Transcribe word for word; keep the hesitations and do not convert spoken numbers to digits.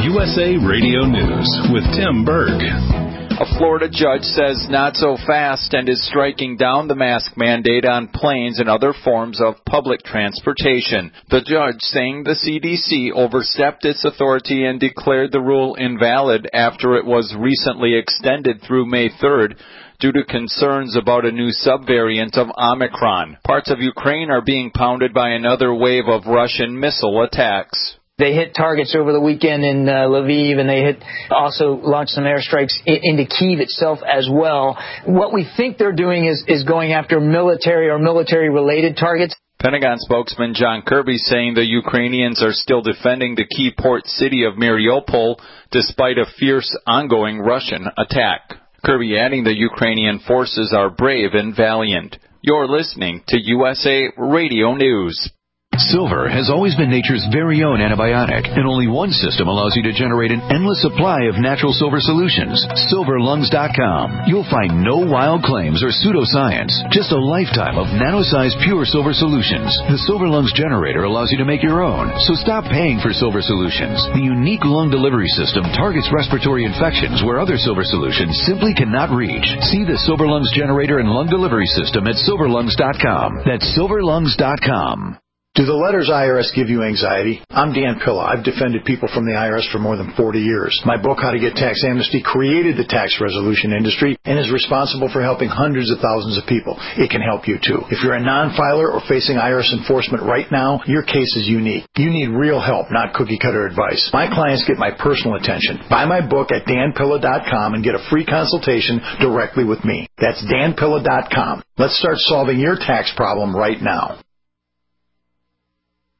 U S A Radio News with Tim Berg. A Florida judge says not so fast and is striking down the mask mandate on planes and other forms of public transportation. The judge saying the C D C overstepped its authority and declared the rule invalid after it was recently extended through May third due to concerns about a new subvariant of Omicron. Parts of Ukraine are being pounded by another wave of Russian missile attacks. They hit targets over the weekend in uh, Lviv, and they hit also launched some airstrikes I- into Kyiv itself as well. What we think they're doing is, is going after military or military-related targets. Pentagon spokesman John Kirby saying the Ukrainians are still defending the key port city of Mariupol despite a fierce ongoing Russian attack. Kirby adding the Ukrainian forces are brave and valiant. You're listening to U S A Radio News. Silver has always been nature's very own antibiotic, and only one system allows you to generate an endless supply of natural silver solutions. silver lungs dot com. You'll find no wild claims or pseudoscience, just a lifetime of nano-sized pure silver solutions. The Silver Lungs generator allows you to make your own, so stop paying for silver solutions. The unique lung delivery system targets respiratory infections where other silver solutions simply cannot reach. See the Silver Lungs generator and lung delivery system at silver lungs dot com. That's silver lungs dot com. Do the letters I R S give you anxiety? I'm Dan Pilla. I've defended people from the I R S for more than forty years. My book, How to Get Tax Amnesty, created the tax resolution industry and is responsible for helping hundreds of thousands of people. It can help you, too. If you're a non-filer or facing I R S enforcement right now, your case is unique. You need real help, not cookie-cutter advice. My clients get my personal attention. Buy my book at dan pilla dot com and get a free consultation directly with me. That's dan pilla dot com. Let's start solving your tax problem right now.